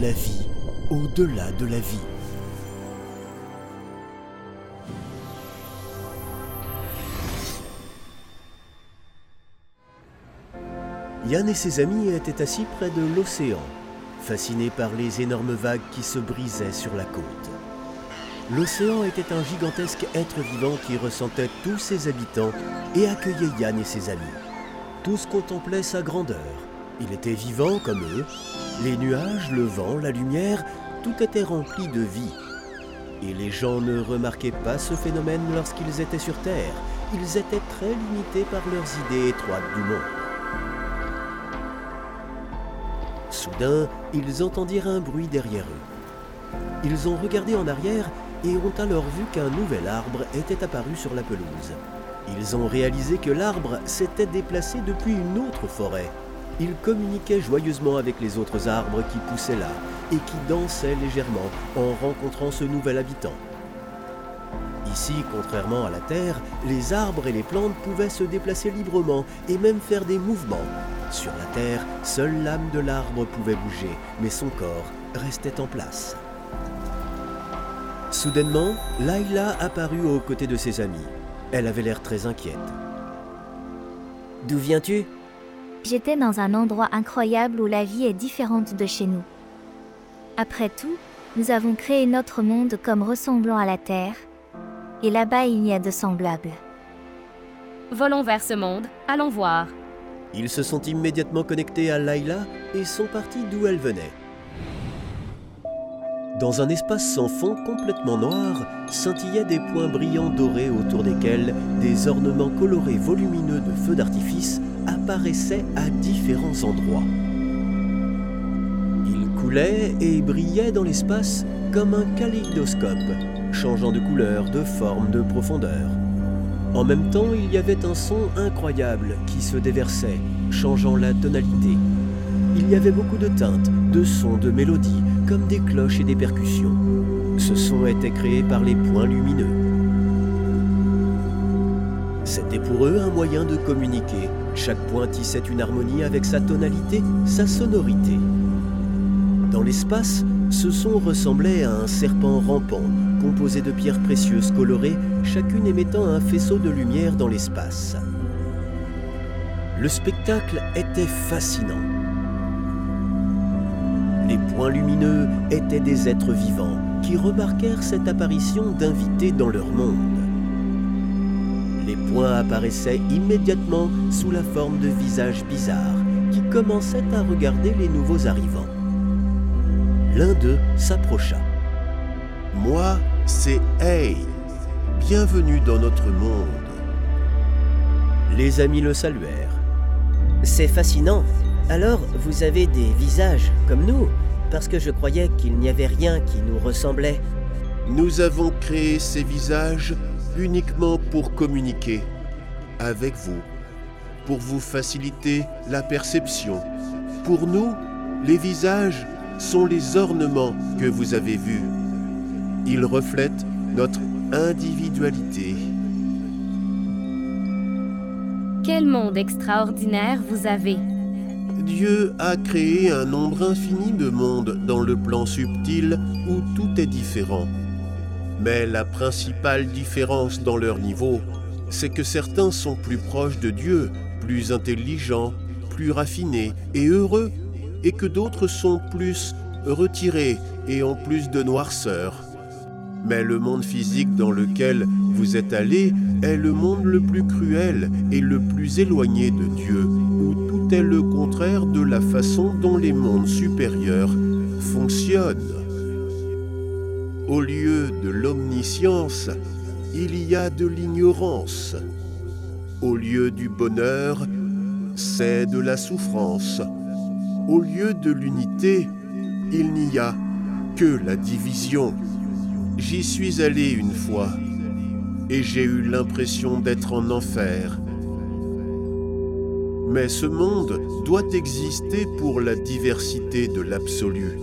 la vie au-delà de la vie. Yann et ses amis étaient assis près de l'océan, fascinés par les énormes vagues qui se brisaient sur la côte. L'océan était un gigantesque être vivant qui ressentait tous ses habitants et accueillait Yann et ses amis. Tous contemplaient sa grandeur. Il était vivant comme eux. Les nuages, le vent, la lumière, tout était rempli de vie. Et les gens ne remarquaient pas ce phénomène lorsqu'ils étaient sur Terre. Ils étaient très limités par leurs idées étroites du monde. Soudain, ils entendirent un bruit derrière eux. Ils ont regardé en arrière et ont alors vu qu'un nouvel arbre était apparu sur la pelouse. Ils ont réalisé que l'arbre s'était déplacé depuis une autre forêt. Il communiquait joyeusement avec les autres arbres qui poussaient là et qui dansaient légèrement en rencontrant ce nouvel habitant. Ici, contrairement à la Terre, les arbres et les plantes pouvaient se déplacer librement et même faire des mouvements. Sur la Terre, seule l'âme de l'arbre pouvait bouger, mais son corps restait en place. Soudainement, Layla apparut aux côtés de ses amis. Elle avait l'air très inquiète. « D'où viens-tu » ? J'étais dans un endroit incroyable où la vie est différente de chez nous. Après tout, nous avons créé notre monde comme ressemblant à la Terre, et là-bas il y a de semblables. Volons vers ce monde, allons voir. Ils se sont immédiatement connectés à Layla et sont partis d'où elle venait. Dans un espace sans fond complètement noir, scintillaient des points brillants dorés autour desquels des ornements colorés volumineux de feux d'artifice apparaissaient à différents endroits. Ils coulaient et brillaient dans l'espace comme un kaléidoscope, changeant de couleur, de forme, de profondeur. En même temps, il y avait un son incroyable qui se déversait, changeant la tonalité. Il y avait beaucoup de teintes, de sons, de mélodies, comme des cloches et des percussions. Ce son était créé par les points lumineux. C'était pour eux un moyen de communiquer. Chaque point tissait une harmonie avec sa tonalité, sa sonorité. Dans l'espace, ce son ressemblait à un serpent rampant, composé de pierres précieuses colorées, chacune émettant un faisceau de lumière dans l'espace. Le spectacle était fascinant. Les points lumineux étaient des êtres vivants qui remarquèrent cette apparition d'invités dans leur monde. Les points apparaissaient immédiatement sous la forme de visages bizarres qui commençaient à regarder les nouveaux arrivants. L'un d'eux s'approcha. « Moi, c'est Hey. Bienvenue dans notre monde. » Les amis le saluèrent. « C'est fascinant. Alors, vous avez des visages comme nous, parce que je croyais qu'il n'y avait rien qui nous ressemblait. » Nous avons créé ces visages uniquement pour communiquer avec vous, pour vous faciliter la perception. Pour nous, les visages sont les ornements que vous avez vus. Ils reflètent notre individualité. Quel monde extraordinaire vous avez! Dieu a créé un nombre infini de mondes dans le plan subtil où tout est différent. Mais la principale différence dans leur niveau, c'est que certains sont plus proches de Dieu, plus intelligents, plus raffinés et heureux, et que d'autres sont plus retirés et ont plus de noirceur. Mais le monde physique dans lequel vous êtes allés est le monde le plus cruel et le plus éloigné de Dieu, où tout est le contraire de la façon dont les mondes supérieurs fonctionnent. Au lieu de l'omniscience, il y a de l'ignorance. Au lieu du bonheur, c'est de la souffrance. Au lieu de l'unité, il n'y a que la division. J'y suis allé une fois et j'ai eu l'impression d'être en enfer. Mais ce monde doit exister pour la diversité de l'absolu.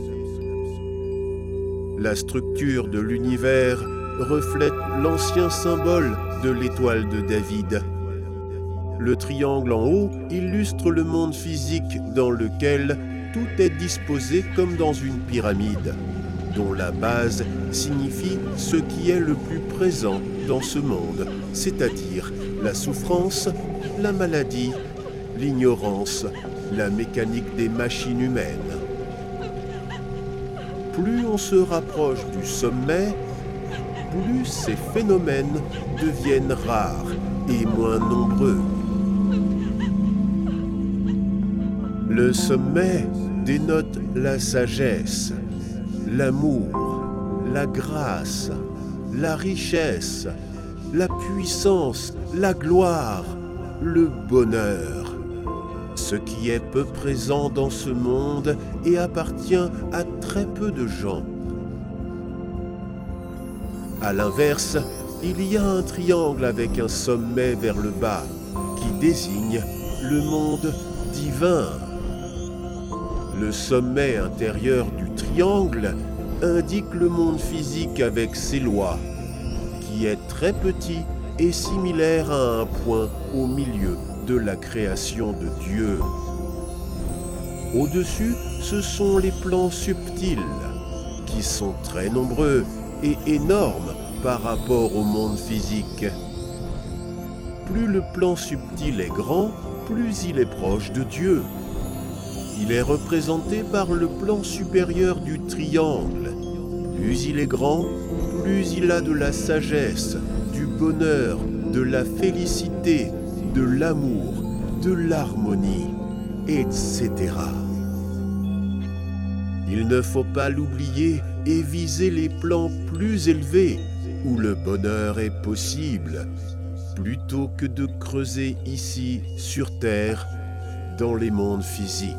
La structure de l'univers reflète l'ancien symbole de l'étoile de David. Le triangle en haut illustre le monde physique dans lequel tout est disposé comme dans une pyramide, dont la base signifie ce qui est le plus présent dans ce monde, c'est-à-dire la souffrance, la maladie, l'ignorance, la mécanique des machines humaines. Plus on se rapproche du sommet, plus ces phénomènes deviennent rares et moins nombreux. Le sommet dénote la sagesse, l'amour, la grâce, la richesse, la puissance, la gloire, le bonheur. Ce qui est peu présent dans ce monde et appartient à très peu de gens. À l'inverse, il y a un triangle avec un sommet vers le bas qui désigne le monde divin. Le sommet intérieur du triangle indique le monde physique avec ses lois, qui est très petit et similaire à un point au milieu de la création de Dieu. Au-dessus, ce sont les plans subtils, qui sont très nombreux et énormes par rapport au monde physique. Plus le plan subtil est grand, plus il est proche de Dieu. Il est représenté par le plan supérieur du triangle. Plus il est grand, plus il a de la sagesse, du bonheur, de la félicité, de l'amour, de l'harmonie, etc. Il ne faut pas l'oublier et viser les plans plus élevés où le bonheur est possible, plutôt que de creuser ici, sur Terre, dans les mondes physiques.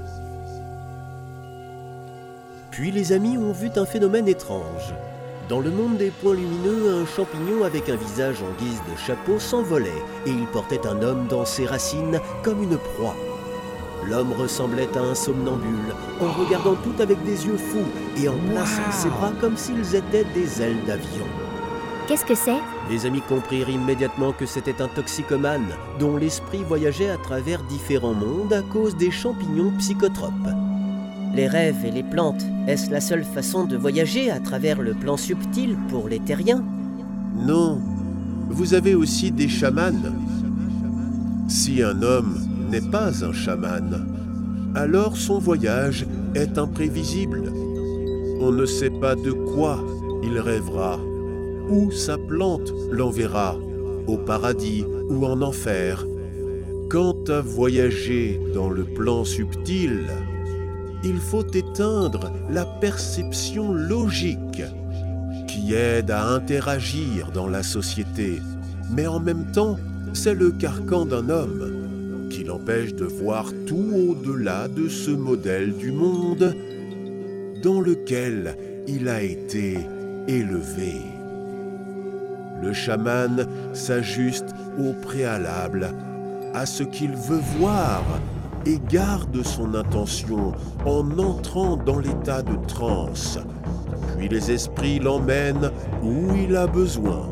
Puis les amis ont vu un phénomène étrange. Dans le monde des points lumineux, un champignon avec un visage en guise de chapeau s'envolait et il portait un homme dans ses racines comme une proie. L'homme ressemblait à un somnambule, en regardant tout avec des yeux fous et en plaçant ses bras comme s'ils étaient des ailes d'avion. Qu'est-ce que c'est? Les amis comprirent immédiatement que c'était un toxicomane dont l'esprit voyageait à travers différents mondes à cause des champignons psychotropes. Les rêves et les plantes, est-ce la seule façon de voyager à travers le plan subtil pour les terriens? Non, vous avez aussi des chamans. Si un homme n'est pas un chaman, alors son voyage est imprévisible. On ne sait pas de quoi il rêvera, où sa plante l'enverra, au paradis ou en enfer. Quant à voyager dans le plan subtil, il faut éteindre la perception logique qui aide à interagir dans la société, mais en même temps, c'est le carcan d'un homme qui l'empêche de voir tout au-delà de ce modèle du monde dans lequel il a été élevé. Le chaman s'ajuste au préalable à ce qu'il veut voir et garde son intention en entrant dans l'état de transe. Puis les esprits l'emmènent où il a besoin.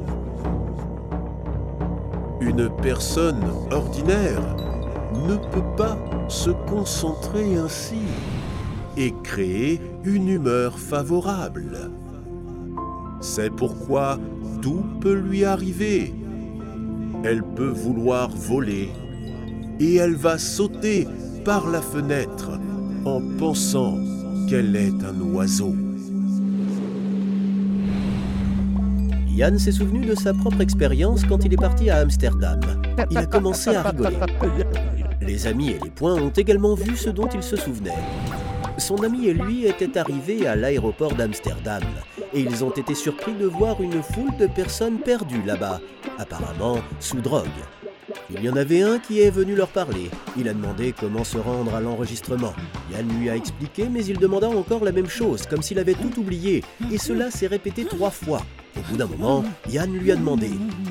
Une personne ordinaire ne peut pas se concentrer ainsi et créer une humeur favorable. C'est pourquoi tout peut lui arriver. Elle peut vouloir voler et elle va sauter par la fenêtre en pensant qu'elle est un oiseau. Yann s'est souvenu de sa propre expérience quand il est parti à Amsterdam. Il a commencé à rigoler. Les amis et les poings ont également vu ce dont il se souvenait. Son ami et lui étaient arrivés à l'aéroport d'Amsterdam et ils ont été surpris de voir une foule de personnes perdues là-bas, apparemment sous drogue. Il y en avait un qui est venu leur parler. Il a demandé comment se rendre à l'enregistrement. Yann lui a expliqué, mais il demanda encore la même chose, comme s'il avait tout oublié, et cela s'est répété 3 fois. Au bout d'un moment, Yann lui a demandé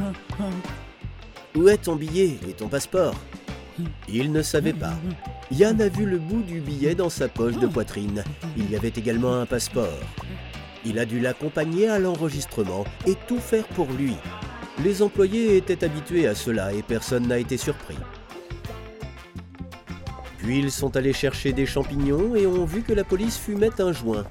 « Où est ton billet et ton passeport ?» Il ne savait pas. Yann a vu le bout du billet dans sa poche de poitrine. Il y avait également un passeport. Il a dû l'accompagner à l'enregistrement et tout faire pour lui. Les employés étaient habitués à cela et personne n'a été surpris. Puis ils sont allés chercher des champignons et ont vu que la police fumait un joint.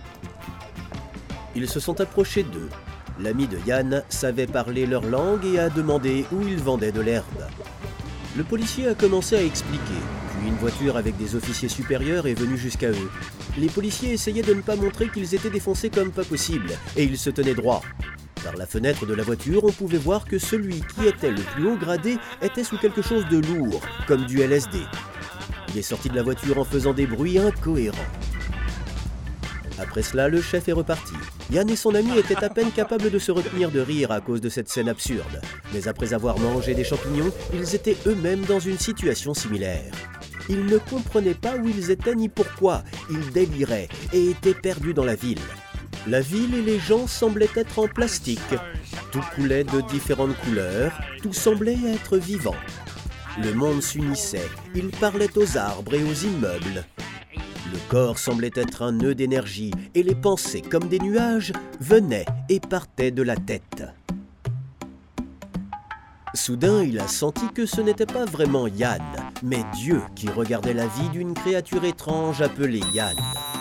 Ils se sont approchés d'eux. L'ami de Yann savait parler leur langue et a demandé où ils vendaient de l'herbe. Le policier a commencé à expliquer, puis une voiture avec des officiers supérieurs est venue jusqu'à eux. Les policiers essayaient de ne pas montrer qu'ils étaient défoncés comme pas possible, et ils se tenaient droit. Par la fenêtre de la voiture, on pouvait voir que celui qui était le plus haut gradé était sous quelque chose de lourd, comme du LSD. Il est sorti de la voiture en faisant des bruits incohérents. Après cela, le chef est reparti. Yann et son ami étaient à peine capables de se retenir de rire à cause de cette scène absurde. Mais après avoir mangé des champignons, ils étaient eux-mêmes dans une situation similaire. Ils ne comprenaient pas où ils étaient ni pourquoi. Ils déliraient et étaient perdus dans la ville. La ville et les gens semblaient être en plastique. Tout coulait de différentes couleurs, tout semblait être vivant. Le monde s'unissait, ils parlaient aux arbres et aux immeubles. Le corps semblait être un nœud d'énergie et les pensées, comme des nuages, venaient et partaient de la tête. Soudain, il a senti que ce n'était pas vraiment Yann, mais Dieu qui regardait la vie d'une créature étrange appelée Yann.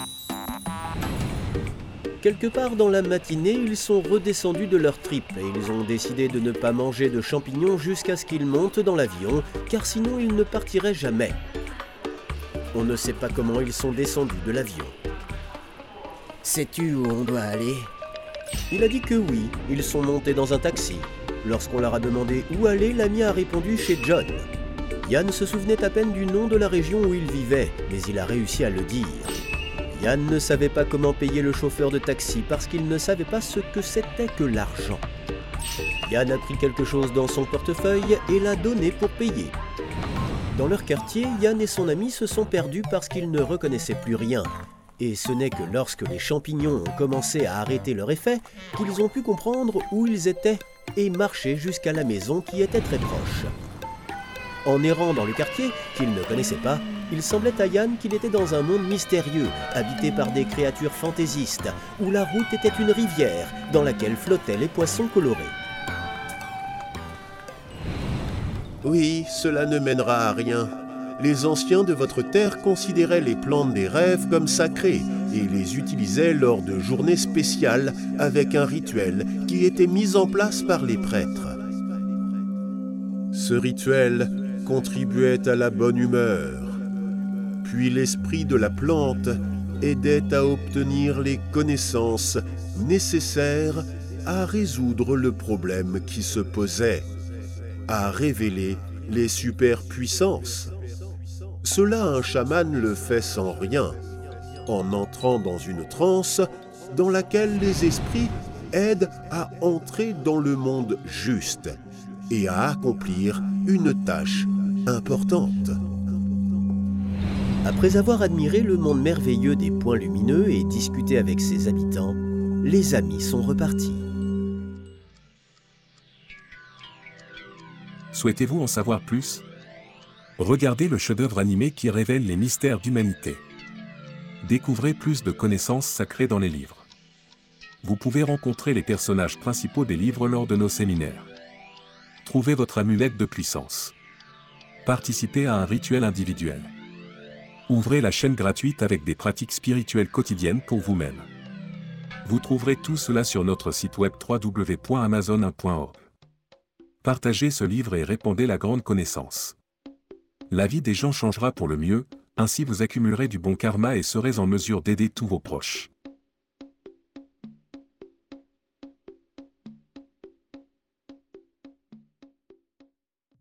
Quelque part dans la matinée, ils sont redescendus de leur trip et ils ont décidé de ne pas manger de champignons jusqu'à ce qu'ils montent dans l'avion, car sinon ils ne partiraient jamais. On ne sait pas comment ils sont descendus de l'avion. Sais-tu où on doit aller? Il a dit que oui, ils sont montés dans un taxi. Lorsqu'on leur a demandé où aller, l'ami a répondu chez John. Yann se souvenait à peine du nom de la région où il vivait, mais il a réussi à le dire. Yann ne savait pas comment payer le chauffeur de taxi parce qu'il ne savait pas ce que c'était que l'argent. Yann a pris quelque chose dans son portefeuille et l'a donné pour payer. Dans leur quartier, Yann et son ami se sont perdus parce qu'ils ne reconnaissaient plus rien. Et ce n'est que lorsque les champignons ont commencé à arrêter leur effet qu'ils ont pu comprendre où ils étaient et marcher jusqu'à la maison qui était très proche. En errant dans le quartier, qu'ils ne connaissaient pas, il semblait à Yann qu'il était dans un monde mystérieux, habité par des créatures fantaisistes, où la route était une rivière dans laquelle flottaient les poissons colorés. Oui, cela ne mènera à rien. Les anciens de votre terre considéraient les plantes des rêves comme sacrées et les utilisaient lors de journées spéciales avec un rituel qui était mis en place par les prêtres. Ce rituel contribuait à la bonne humeur. Puis l'esprit de la plante aidait à obtenir les connaissances nécessaires à résoudre le problème qui se posait, à révéler les superpuissances. Cela, un chaman le fait sans rien, en entrant dans une transe dans laquelle les esprits aident à entrer dans le monde juste et à accomplir une tâche importante. Après avoir admiré le monde merveilleux des points lumineux et discuté avec ses habitants, les amis sont repartis. Souhaitez-vous en savoir plus? Regardez le chef-d'œuvre animé qui révèle les mystères d'humanité. Découvrez plus de connaissances sacrées dans les livres. Vous pouvez rencontrer les personnages principaux des livres lors de nos séminaires. Trouvez votre amulette de puissance. Participez à un rituel individuel. Ouvrez la chaîne gratuite avec des pratiques spirituelles quotidiennes pour vous-même. Vous trouverez tout cela sur notre site web www.amazon1.org. Partagez ce livre et répandez la grande connaissance. La vie des gens changera pour le mieux, ainsi vous accumulerez du bon karma et serez en mesure d'aider tous vos proches.